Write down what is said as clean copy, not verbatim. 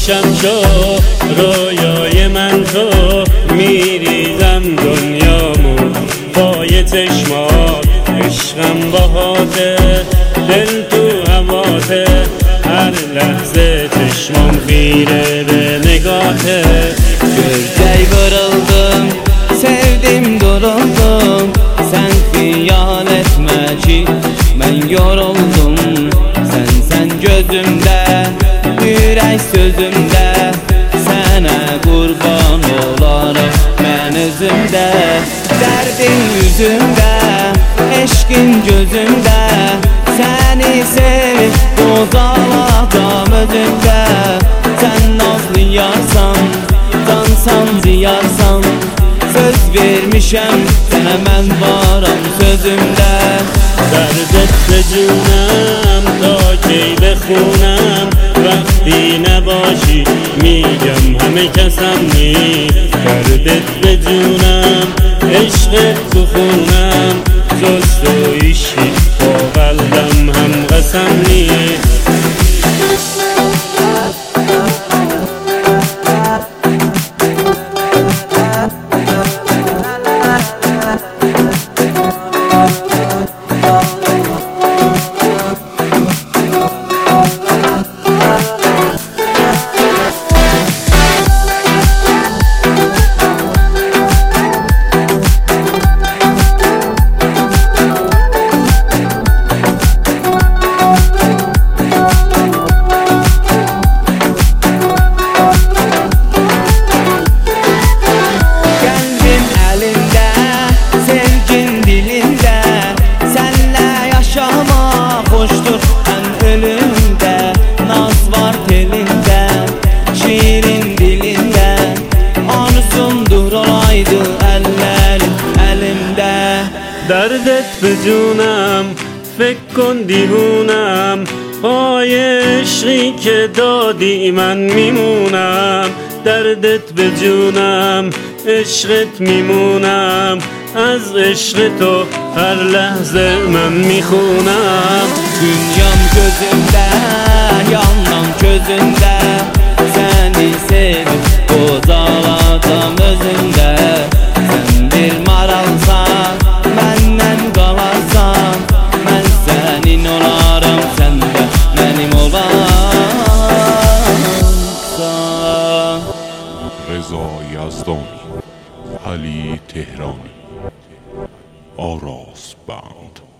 چشم شو رویای من تو میریزم دنیامو پای چشمات عشقم باهاته دل تو هواته هر لحظه چشمم خیره به نگاته Gözler kırıldım, sevdim duruldum. Sen hıyal etme ki ben yoruldum. Sen gözümde, yürek sözümde. Sana kurban olarım ben özümde. Derdin yüzümde, eşkin gözümde. Seni sevip bozaladım özümde. Sen nazlı yarsan, dansan ziyarsan. Söz vermişem sana ben varım sözümde. درد به جونم تا کی بخونم وقتی نباشی میگم همه کسم نی دردت به جونم عشقت تو خونم جز تو ایشی با قلبم هم قسم نی Hoştur en ölümde, naz var telinde, şiirin dilinde. Anısundur olaydı ellerim elimde. دردت به جونم فکر کن دیوونم پای عشقی که دادی من میمونم دردت به جونم عشقت میمونم از عشق تو هر لحظه من میخونم Dünyam gözümde, yanmam közünde. Seni sevip bozaladım özünde. Sen bir maralsan, benden kalarsan. Ben senin olarım, sen de benim olarsan. رضا یزدانی، علی تهرانی، آراس بند.